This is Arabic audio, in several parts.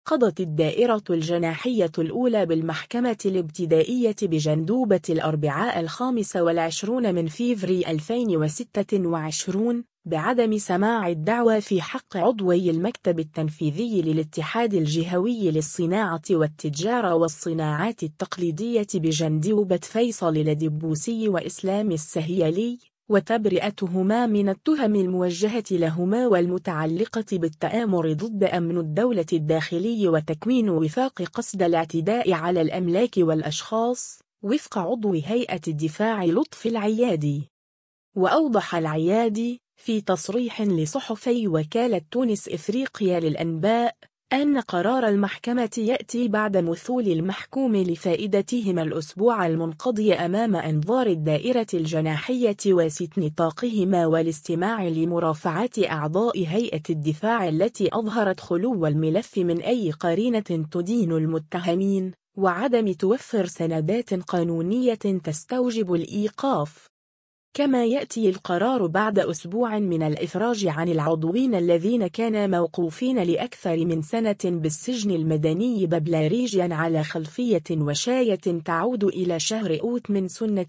قضت الدائرة الجناحية الأولى بالمحكمة الابتدائية بجندوبة الأربعاء 25 من فيفري 2026 بعدم سماع الدعوى في حق عضوي المكتب التنفيذي للاتحاد الجهوي للصناعة والتجارة والصناعات التقليدية بجندوبة فيصل الدبوسي وإسلام السهيلي، وتبرئتهما من التهم الموجهة لهما والمتعلقة بالتآمر ضد أمن الدولة الداخلي وتكوين وفاق قصد الاعتداء على الأملاك والأشخاص، وفق عضو هيئة الدفاع لطفي العيادي. وأوضح العيادي في تصريح لصحفي وكالة تونس إفريقيا للأنباء أن قرار المحكمة يأتي بعد مثول المحكوم لفائدتهما الأسبوع المنقضي أمام أنظار الدائرة الجناحية وست نطاقهما والاستماع لمرافعات أعضاء هيئة الدفاع التي أظهرت خلو الملف من أي قرينة تدين المتهمين، وعدم توفر سندات قانونية تستوجب الإيقاف. كما يأتي القرار بعد أسبوع من الإفراج عن العضوين الذين كانا موقوفين لأكثر من سنة بالسجن المدني ببلاريجيا على خلفية وشاية تعود إلى شهر أوت من سنة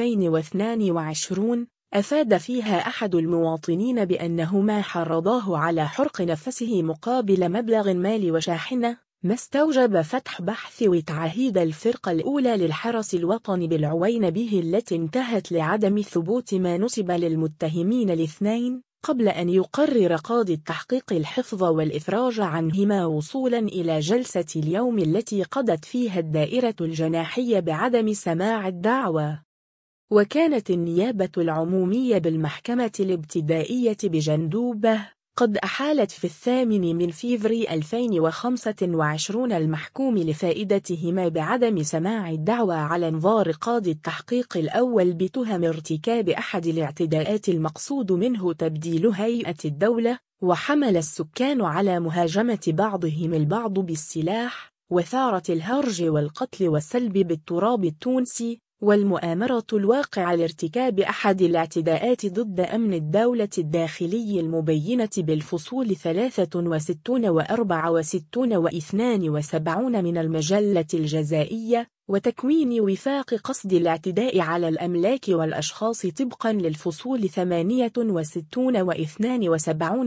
2022، أفاد فيها أحد المواطنين بأنهما حرضاه على حرق نفسه مقابل مبلغ مالي وشاحنة، ما استوجب فتح بحث وتعهيد الفرقة الأولى للحرس الوطني بالعوين به التي انتهت لعدم ثبوت ما نسب للمتهمين الاثنين، قبل أن يقرر قاضي التحقيق الحفظ والإفراج عنهما وصولا إلى جلسة اليوم التي قضت فيها الدائرة الجناحية بعدم سماع الدعوى. وكانت النيابة العمومية بالمحكمة الابتدائية بجندوبة قد أحالت في 8 من فيفري 2025 المحكوم لفائدتهما بعدم سماع الدعوى على انظار قاضي التحقيق الأول بتهم ارتكاب أحد الاعتداءات المقصود منه تبديل هيئة الدولة، وحمل السكان على مهاجمة بعضهم البعض بالسلاح، وثارة الهرج والقتل والسلب بالتراب التونسي، والمؤامرة الواقعة لارتكاب أحد الاعتداءات ضد أمن الدولة الداخلي المبينة بالفصول 63 و64 و72 من المجلة الجزائية، وتكوين وفاق قصد الاعتداء على الأملاك والأشخاص طبقا للفصول 68 و72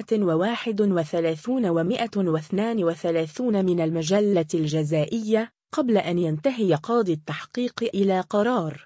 و131 و132 من المجلة الجزائية، قبل أن ينتهي قاضي التحقيق إلى قرار.